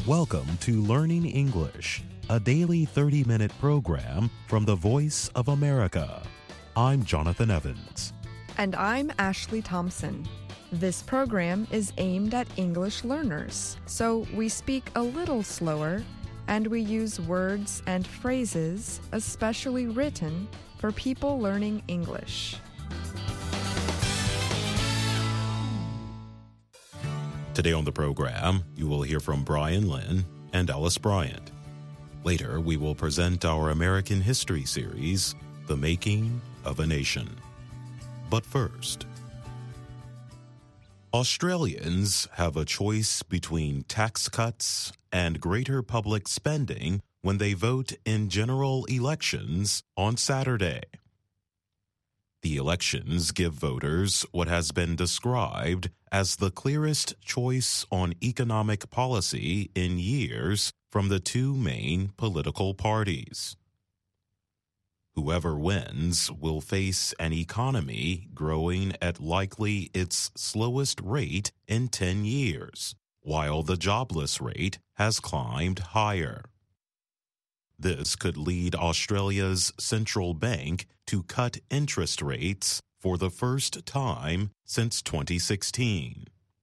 Welcome to Learning English, a daily 30-minute program from the Voice of America. I'm Jonathan Evans. And I'm Ashley Thompson. This program is aimed at English learners, so we speak a little slower and we use words and phrases especially written for people learning English. Today on the program, you will hear from Brian Lynn and Alice Bryant. Later, we will present our American history series, The Making of a Nation. But first, Australians have a choice between tax cuts and greater public spending when they vote in general elections on Saturday. The elections give voters what has been described as the clearest choice on economic policy in years from the two main political parties. Whoever wins will face an economy growing at likely its slowest rate in 10 years, while the jobless rate has climbed higher. This could lead Australia's central bank to cut interest rates for the first time since 2016.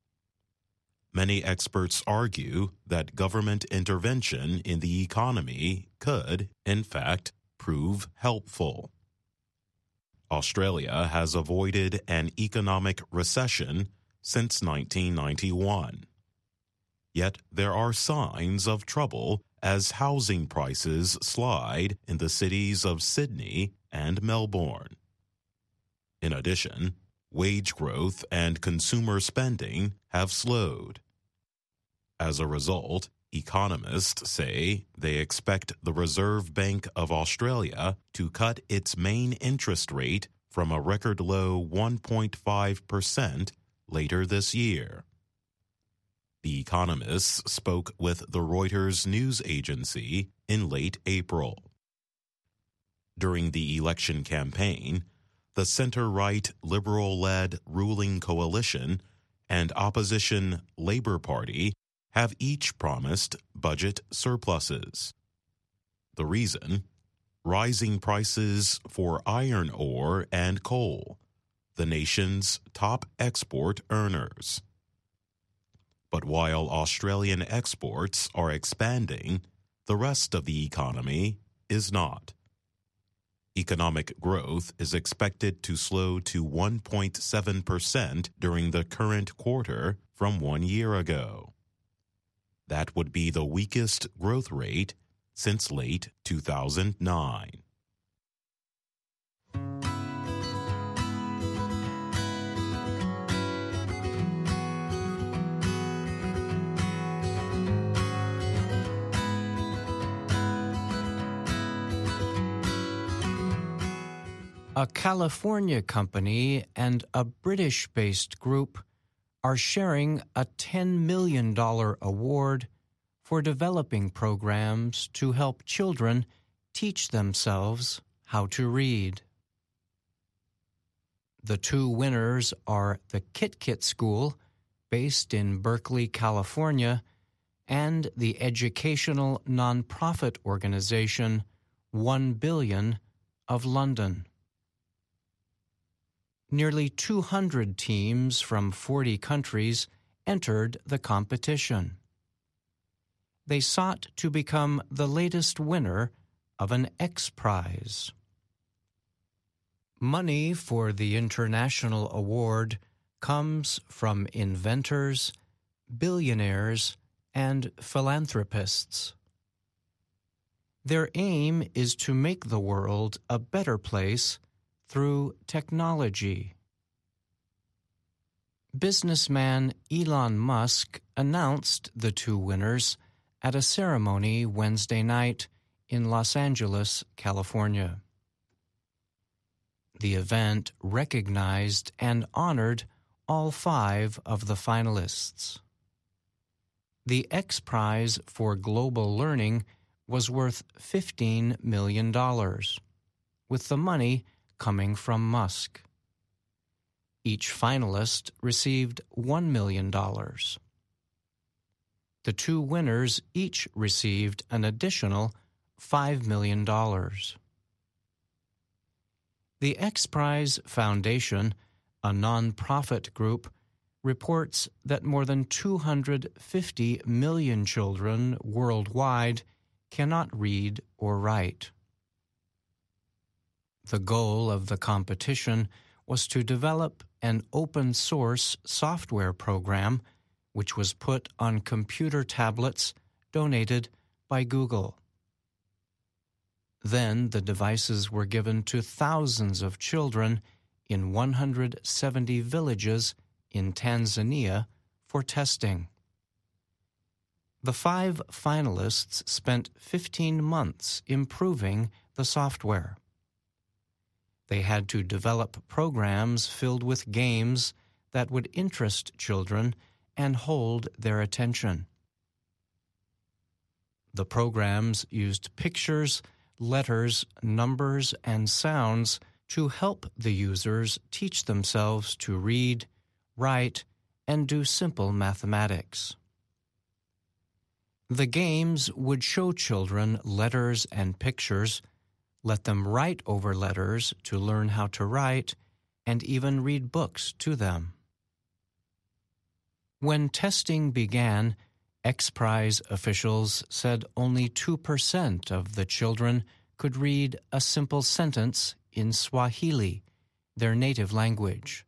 Many experts argue that government intervention in the economy could, in fact, prove helpful. Australia has avoided an economic recession since 1991. Yet there are signs of trouble as housing prices slide in the cities of Sydney and Melbourne. In addition, wage growth and consumer spending have slowed. As a result, economists say they expect the Reserve Bank of Australia to cut its main interest rate from a record low 1.5% later this year. The economists spoke with the Reuters news agency in late April. During the election campaign, the center-right Liberal-led ruling coalition and opposition Labour Party have each promised budget surpluses. The reason? Rising prices for iron ore and coal, the nation's top export earners. But while Australian exports are expanding, the rest of the economy is not. Economic growth is expected to slow to 1.7% during the current quarter from 1 year ago. That would be the weakest growth rate since late 2009. A California company and a British-based group are sharing a $10 million award for developing programs to help children teach themselves how to read. The two winners are the KitKit School, based in Berkeley, California, and the educational nonprofit organization 1 Billion of London. Nearly 200 teams from 40 countries entered the competition. They sought to become the latest winner of an X Prize. Money for the international award comes from inventors, billionaires, and philanthropists. Their aim is to make the world a better place through technology. Businessman Elon Musk announced the two winners at a ceremony Wednesday night in Los Angeles, California. The event recognized and honored all 5 of the finalists. The X Prize for Global Learning was worth $15 million, with the money coming from Musk. Each finalist received $1 million. The two winners each received an additional $5 million. The X Prize Foundation, a non-profit group, reports that more than 250 million children worldwide cannot read or write. The goal of the competition was to develop an open-source software program which was put on computer tablets donated by Google. Then the devices were given to thousands of children in 170 villages in Tanzania for testing. The 5 finalists spent 15 months improving the software. They had to develop programs filled with games that would interest children and hold their attention. The programs used pictures, letters, numbers, and sounds to help the users teach themselves to read, write, and do simple mathematics. The games would show children letters and pictures, let them write over letters to learn how to write, and even read books to them. When testing began, X Prize officials said only 2% of the children could read a simple sentence in Swahili, their native language.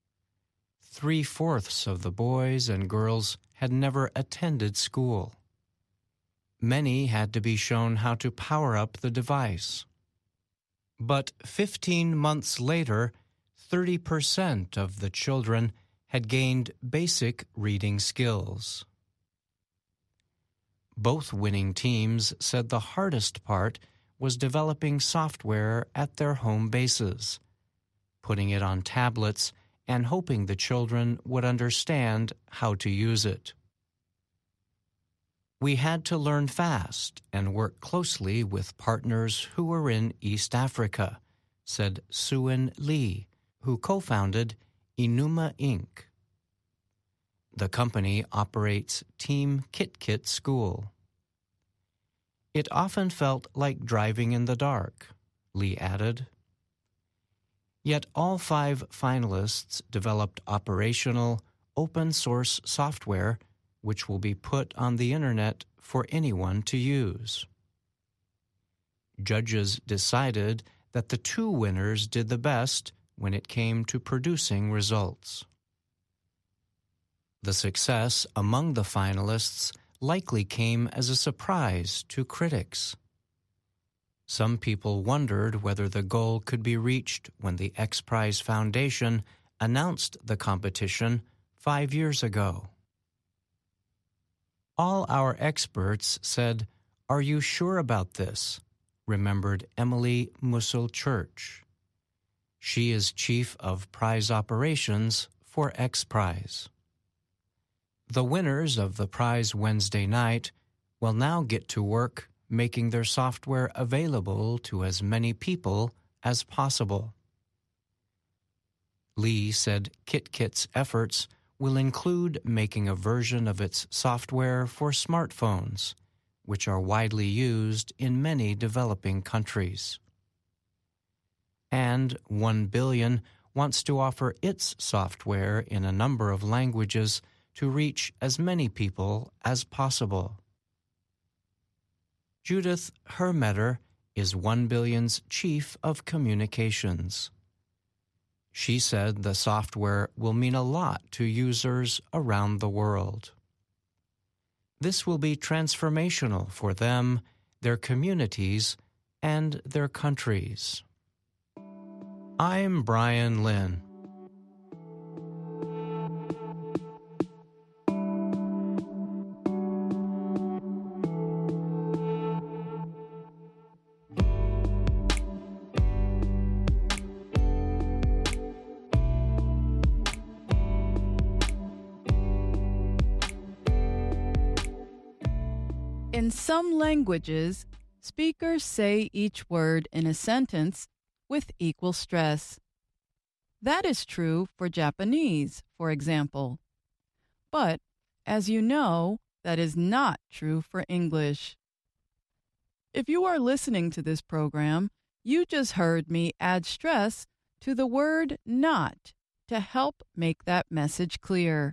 3/4 of the boys and girls had never attended school. Many had to be shown how to power up the device. But 15 months later, 30% of the children had gained basic reading skills. Both winning teams said the hardest part was developing software at their home bases, putting it on tablets and hoping the children would understand how to use it. We had to learn fast and work closely with partners who were in East Africa, said Suin Lee, who co-founded Enuma Inc. The company operates Team KitKit School. It often felt like driving in the dark, Lee added. Yet all 5 finalists developed operational, open-source software which will be put on the Internet for anyone to use. Judges decided that the 2 winners did the best when it came to producing results. The success among the finalists likely came as a surprise to critics. Some people wondered whether the goal could be reached when the X Prize Foundation announced the competition 5 years ago. All our experts said, "Are you sure about this?" remembered Emily Mussel-Church. She is Chief of Prize Operations for X Prize. The winners of the prize Wednesday night will now get to work making their software available to as many people as possible. Lee said KitKit's efforts will include making a version of its software for smartphones, which are widely used in many developing countries. And 1 Billion wants to offer its software in a number of languages to reach as many people as possible. Judith Hermetter is 1 Billion's Chief of Communications. She said the software will mean a lot to users around the world. This will be transformational for them, their communities, and their countries. I'm Brian Lynn. In some languages, speakers say each word in a sentence with equal stress. That is true for Japanese, for example. But, as you know, that is not true for English. If you are listening to this program, you just heard me add stress to the word not to help make that message clear.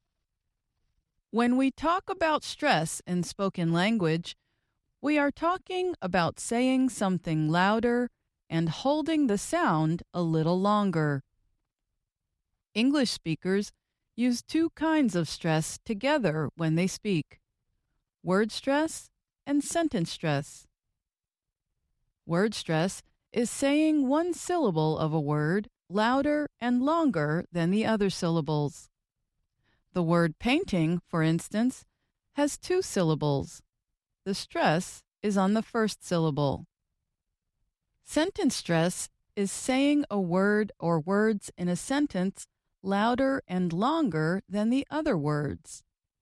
When we talk about stress in spoken language, we are talking about saying something louder and holding the sound a little longer. English speakers use two kinds of stress together when they speak: word stress and sentence stress. Word stress is saying one syllable of a word louder and longer than the other syllables. The word painting, for instance, has two syllables. The stress is on the first syllable. Sentence stress is saying a word or words in a sentence louder and longer than the other words.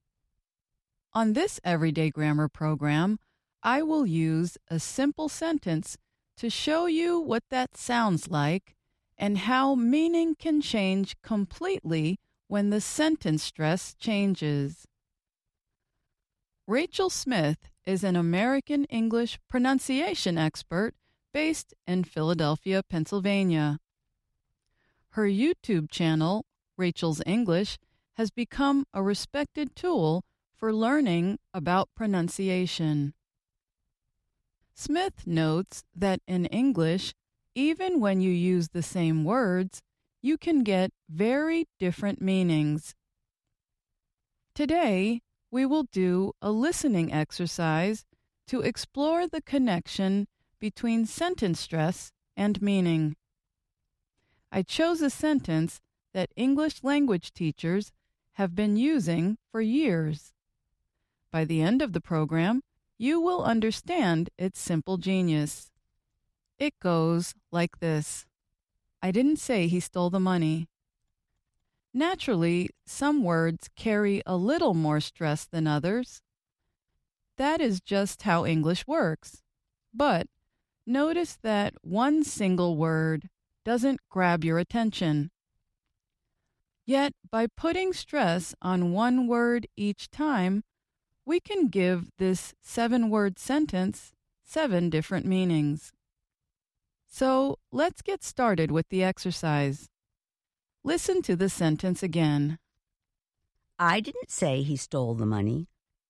On this Everyday Grammar program, I will use a simple sentence to show you what that sounds like and how meaning can change completely when the sentence stress changes. Rachel Smith is an American English pronunciation expert based in Philadelphia, Pennsylvania. Her YouTube channel, Rachel's English, has become a respected tool for learning about pronunciation. Smith notes that in English, even when you use the same words, you can get very different meanings. Today, we will do a listening exercise to explore the connection between sentence stress and meaning. I chose a sentence that English language teachers have been using for years. By the end of the program, you will understand its simple genius. It goes like this: I didn't say he stole the money. Naturally, some words carry a little more stress than others. That is just how English works. But notice that one single word doesn't grab your attention. Yet, by putting stress on one word each time, we can give this 7-word sentence 7 different meanings. So, let's get started with the exercise. Listen to the sentence again. I didn't say he stole the money.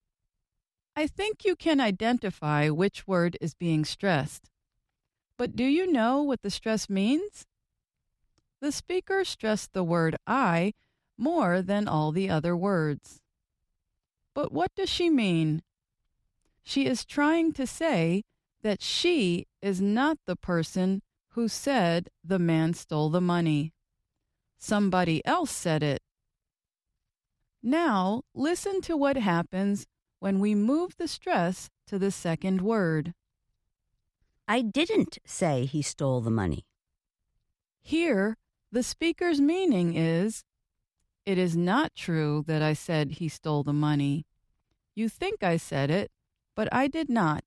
I think you can identify which word is being stressed. But do you know what the stress means? The speaker stressed the word I more than all the other words. But what does she mean? She is trying to say that she is not the person who said the man stole the money. Somebody else said it. Now, listen to what happens when we move the stress to the second word. I didn't say he stole the money. Here, the speaker's meaning is, it is not true that I said he stole the money. You think I said it, but I did not.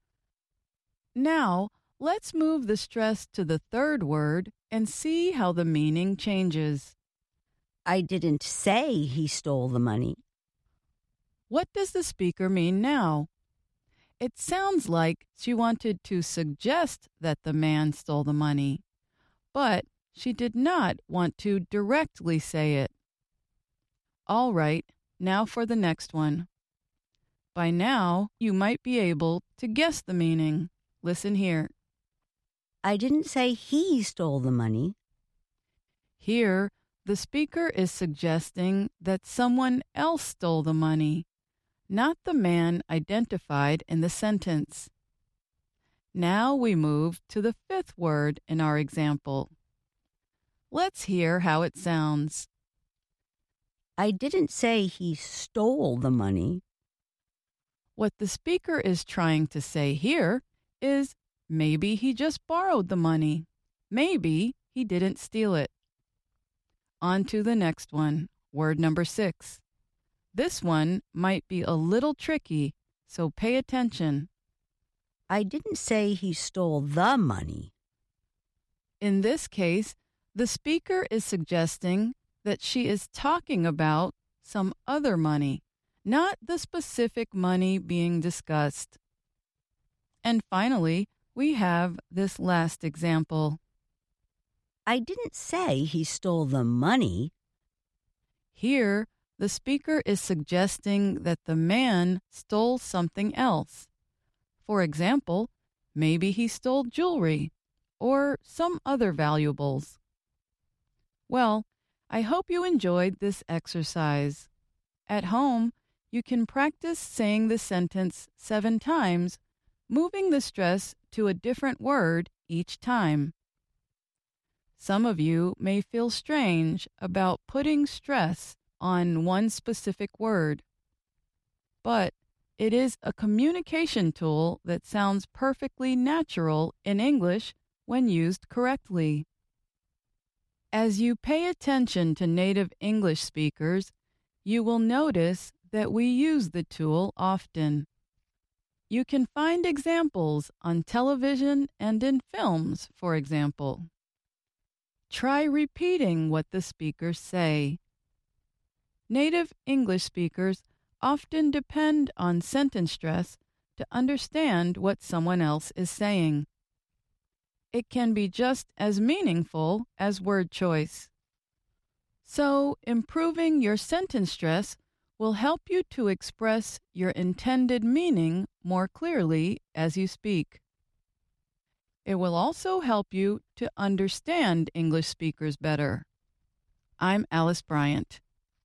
Now, let's move the stress to the third word and see how the meaning changes. I didn't say he stole the money. What does the speaker mean now? It sounds like she wanted to suggest that the man stole the money, but she did not want to directly say it. All right, now for the next one. By now, you might be able to guess the meaning. Listen here. I didn't say he stole the money. Here, the speaker is suggesting that someone else stole the money, not the man identified in the sentence. Now we move to the fifth word in our example. Let's hear how it sounds. I didn't say he stole the money. What the speaker is trying to say here is maybe he just borrowed the money. Maybe he didn't steal it. On to the next one, word number 6. This one might be a little tricky, so pay attention. I didn't say he stole the money. In this case, the speaker is suggesting that she is talking about some other money, not the specific money being discussed. And finally, we have this last example. I didn't say he stole the money. Here, the speaker is suggesting that the man stole something else. For example, maybe he stole jewelry or some other valuables. Well, I hope you enjoyed this exercise. At home, you can practice saying the sentence 7 times, moving the stress to a different word each time. Some of you may feel strange about putting stress on one specific word, but it is a communication tool that sounds perfectly natural in English when used correctly. As you pay attention to native English speakers, you will notice that we use the tool often. You can find examples on television and in films, for example. Try repeating what the speakers say. Native English speakers often depend on sentence stress to understand what someone else is saying. It can be just as meaningful as word choice. So, improving your sentence stress will help you to express your intended meaning more clearly as you speak. It will also help you to understand English speakers better. I'm Alice Bryant.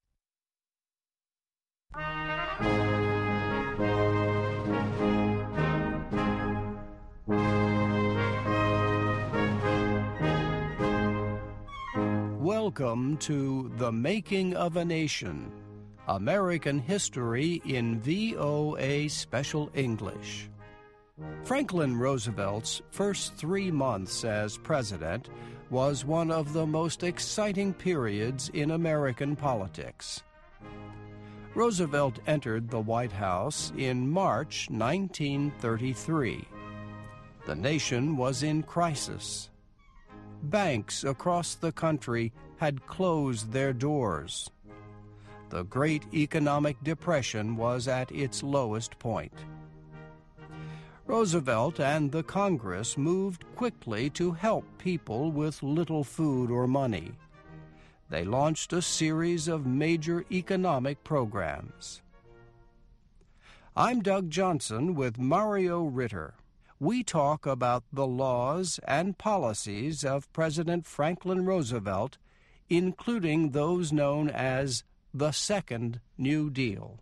Welcome to The Making of a Nation, American History in VOA Special English. Franklin Roosevelt's first 3 months as president was one of the most exciting periods in American politics. Roosevelt entered the White House in March 1933. The nation was in crisis. Banks across the country had closed their doors. The Great Economic Depression was at its lowest point. Roosevelt and the Congress moved quickly to help people with little food or money. They launched a series of major economic programs. I'm Doug Johnson with Mario Ritter. We talk about the laws and policies of President Franklin Roosevelt, including those known as the Second New Deal.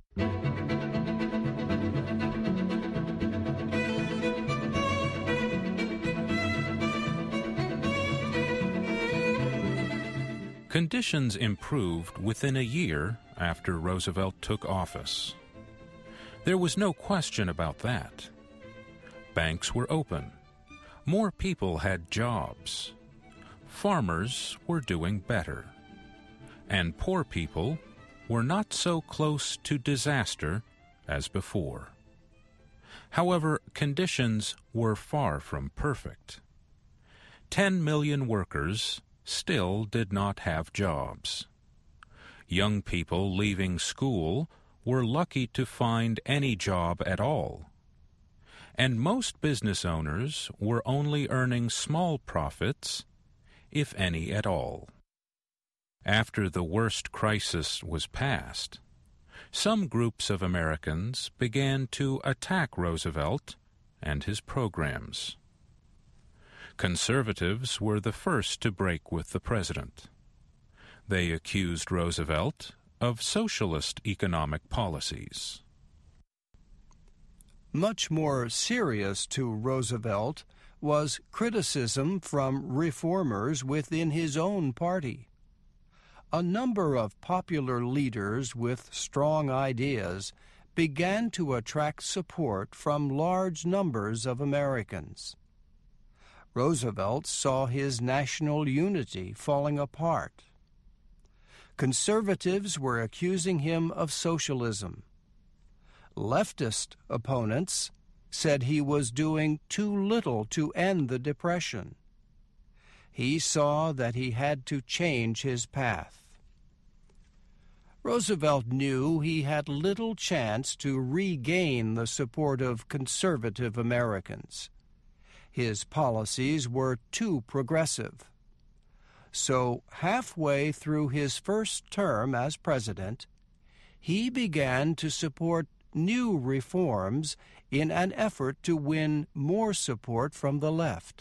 Conditions improved within a year after Roosevelt took office. There was no question about that. Banks were open. More people had jobs. Farmers were doing better. And poor people were not so close to disaster as before. However, conditions were far from perfect. 10 million workers still did not have jobs. Young people leaving school were lucky to find any job at all. And most business owners were only earning small profits, if any at all. After the worst crisis was past, some groups of Americans began to attack Roosevelt and his programs. Conservatives were the first to break with the president. They accused Roosevelt of socialist economic policies. Much more serious to Roosevelt was criticism from reformers within his own party. A number of popular leaders with strong ideas began to attract support from large numbers of Americans. Roosevelt saw his national unity falling apart. Conservatives were accusing him of socialism. Leftist opponents said he was doing too little to end the Depression. He saw that he had to change his path. Roosevelt knew he had little chance to regain the support of conservative Americans. His policies were too progressive. So, halfway through his first term as president, he began to support new reforms in an effort to win more support from the left.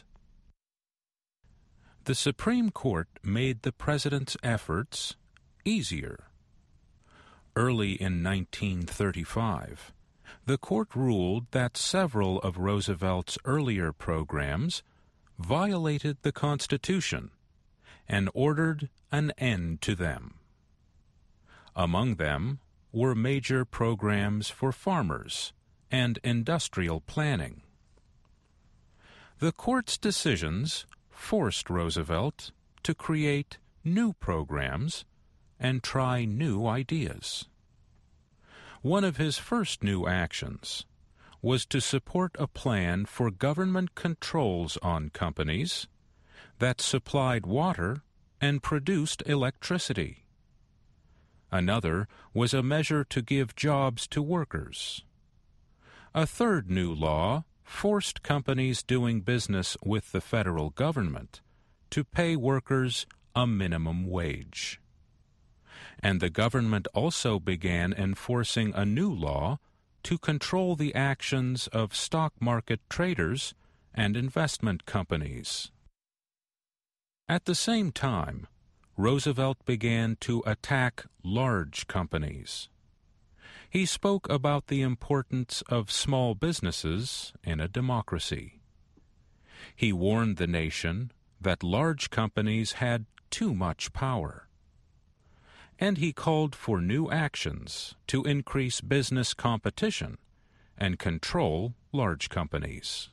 The Supreme Court made the president's efforts easier. Early in 1935, the court ruled that several of Roosevelt's earlier programs violated the Constitution and ordered an end to them. Among them were major programs for farmers and industrial planning. The court's decisions forced Roosevelt to create new programs and try new ideas. One of his first new actions was to support a plan for government controls on companies that supplied water and produced electricity. Another was a measure to give jobs to workers. A third new law forced companies doing business with the federal government to pay workers a minimum wage. And the government also began enforcing a new law to control the actions of stock market traders and investment companies. At the same time, Roosevelt began to attack large companies. He spoke about the importance of small businesses in a democracy. He warned the nation that large companies had too much power. And he called for new actions to increase business competition and control large companies.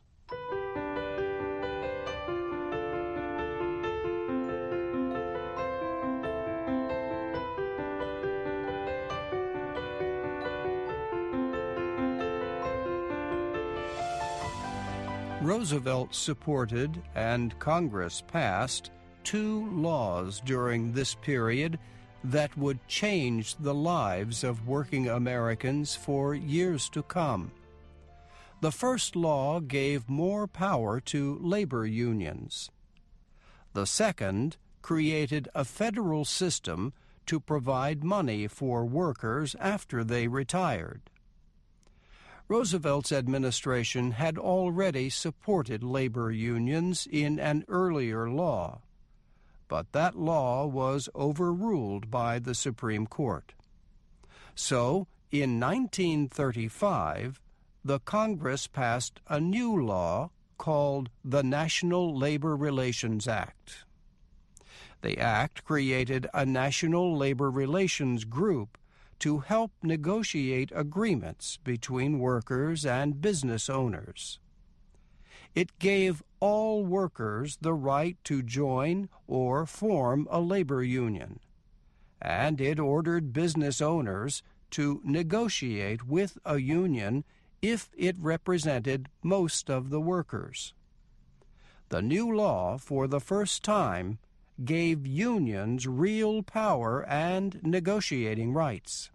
Roosevelt supported and Congress passed 2 laws during this period that would change the lives of working Americans for years to come. The first law gave more power to labor unions. The second created a federal system to provide money for workers after they retired. Roosevelt's administration had already supported labor unions in an earlier law, but that law was overruled by the Supreme Court. So, in 1935, the Congress passed a new law called the National Labor Relations Act. The act created a National Labor Relations Group to help negotiate agreements between workers and business owners. It gave all workers the right to join or form a labor union, and it ordered business owners to negotiate with a union if it represented most of the workers. The new law, for the first time, gave unions real power and negotiating rights.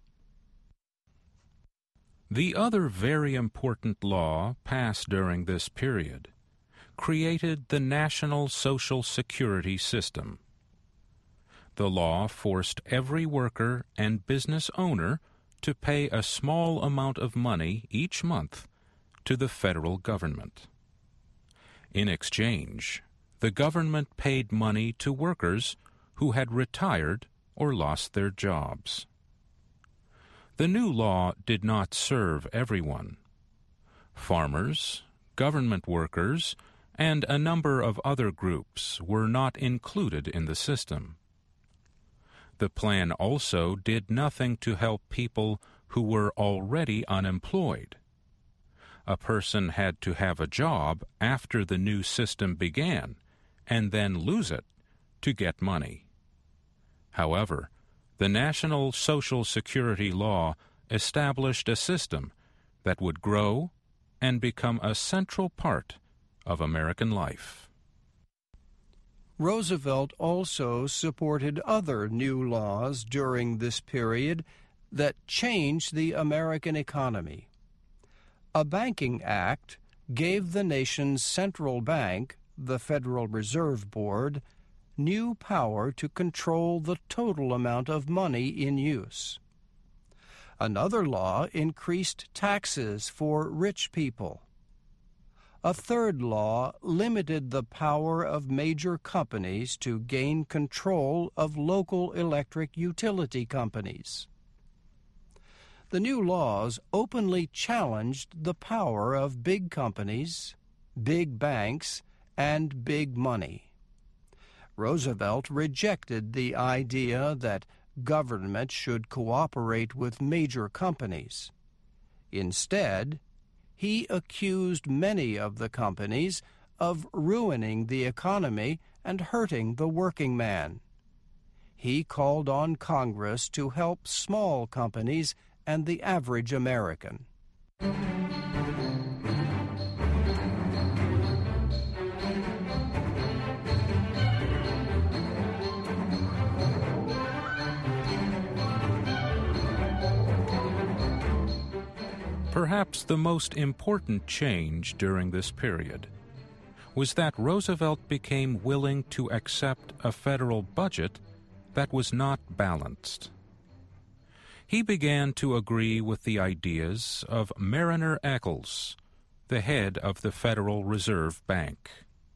The other very important law passed during this period created the National Social Security System. The law forced every worker and business owner to pay a small amount of money each month to the federal government. In exchange, the government paid money to workers who had retired or lost their jobs. The new law did not serve everyone. Farmers, government workers, and a number of other groups were not included in the system. The plan also did nothing to help people who were already unemployed. A person had to have a job after the new system began and then lose it to get money. However, the National Social Security Law established a system that would grow and become a central part of American life. Roosevelt also supported other new laws during this period that changed the American economy. A banking act gave the nation's central bank, the Federal Reserve Board, new power to control the total amount of money in use. Another law increased taxes for rich people. A third law limited the power of major companies to gain control of local electric utility companies. The new laws openly challenged the power of big companies, big banks, and big money. Roosevelt rejected the idea that government should cooperate with major companies. Instead, he accused many of the companies of ruining the economy and hurting the working man. He called on Congress to help small companies and the average American. Perhaps the most important change during this period was that Roosevelt became willing to accept a federal budget that was not balanced. He began to agree with the ideas of Mariner Eccles, the head of the Federal Reserve Bank.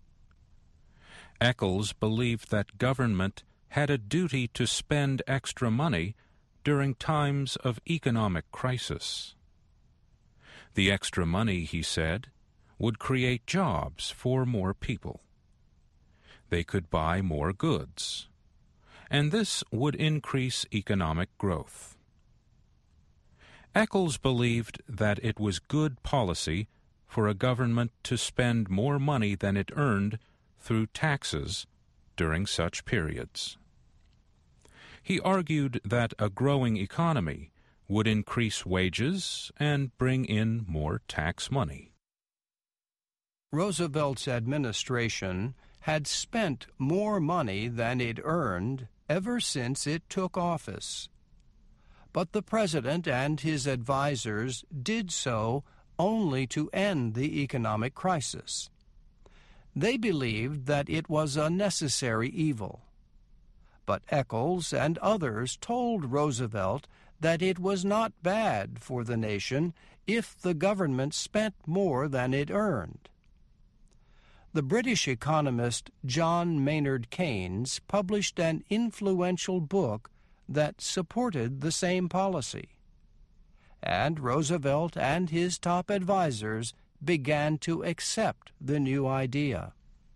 Eccles believed that government had a duty to spend extra money during times of economic crisis. The extra money, he said, would create jobs for more people. They could buy more goods, and this would increase economic growth. Eccles believed that it was good policy for a government to spend more money than it earned through taxes during such periods. He argued that a growing economy would increase wages and bring in more tax money. Roosevelt's administration had spent more money than it earned ever since it took office. But the president and his advisers did so only to end the economic crisis. They believed that it was a necessary evil. But Eccles and others told Roosevelt that it was not bad for the nation if the government spent more than it earned. The British economist John Maynard Keynes published an influential book that supported the same policy. And Roosevelt and his top advisers began to accept the new idea.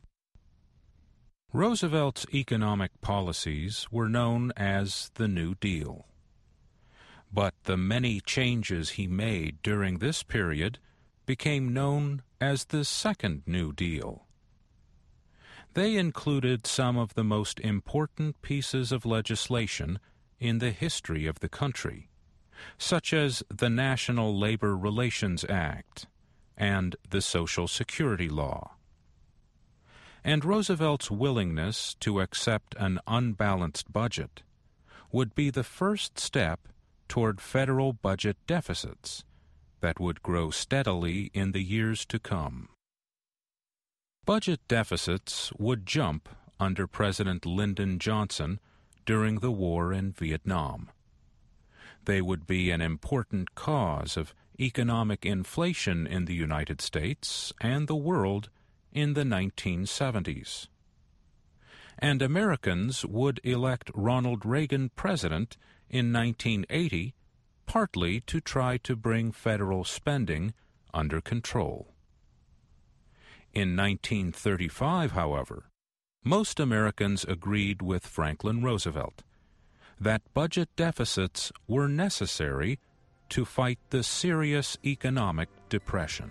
Roosevelt's economic policies were known as the New Deal. But the many changes he made during this period became known as the Second New Deal. They included some of the most important pieces of legislation in the history of the country, such as the National Labor Relations Act and the Social Security Law. And Roosevelt's willingness to accept an unbalanced budget would be the first step toward federal budget deficits that would grow steadily in the years to come. Budget deficits would jump under President Lyndon Johnson during the war in Vietnam. They would be an important cause of economic inflation in the United States and the world in the 1970s. And Americans would elect Ronald Reagan president in 1980, partly to try to bring federal spending under control. In 1935, however, most Americans agreed with Franklin Roosevelt that budget deficits were necessary to fight the serious economic depression.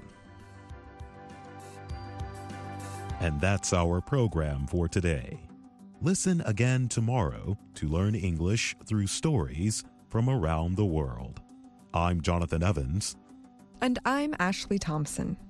And that's our program for today. Listen again tomorrow to learn English through stories from around the world. I'm Jonathan Evans. And I'm Ashley Thompson.